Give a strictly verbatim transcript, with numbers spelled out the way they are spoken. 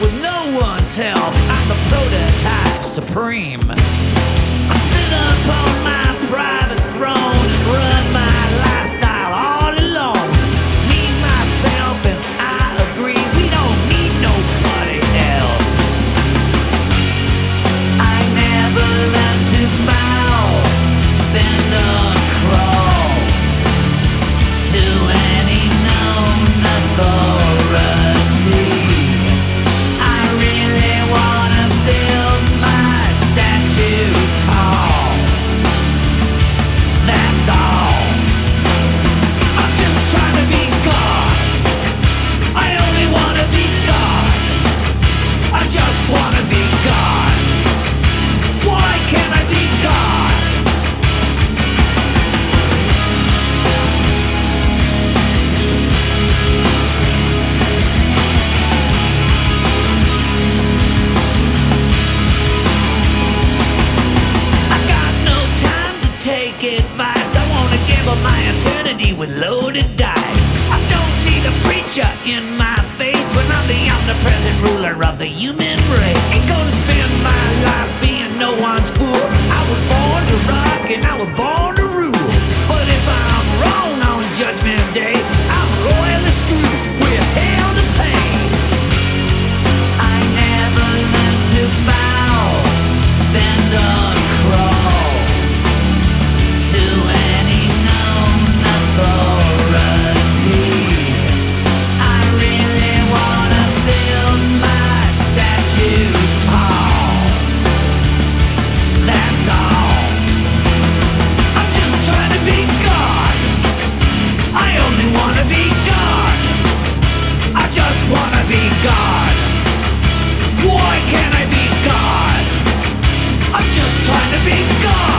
with no one's help. I'm the prototype supreme. I sit upon my private throne and run my lifestyle all alone. Me, myself, and I agree we don't need nobody else. I never learned to bow, bend or crawl to any known authority. I really wanna build my statue tall. That's all. I'm just trying to be God. I only wanna be God. I just wanna be God. Why can't I be God? Take advice. I wanna give up my eternity with loaded dice. I don't need a preacher in my face when I'm the omnipresent ruler of the human race. Ain't gonna spend my life being no one's fool. I was born to rock and I was born to rule. But if I'm wrong on Judgment Day, I'm royally screwed with hell to pay. I never learned to bow, bend or crawl to any known authority. I really wanna build my statue tall. That's all. I'm just trying to be God. I only wanna be God. I just wanna be God. Why can't I be God? I'm just trying to be God.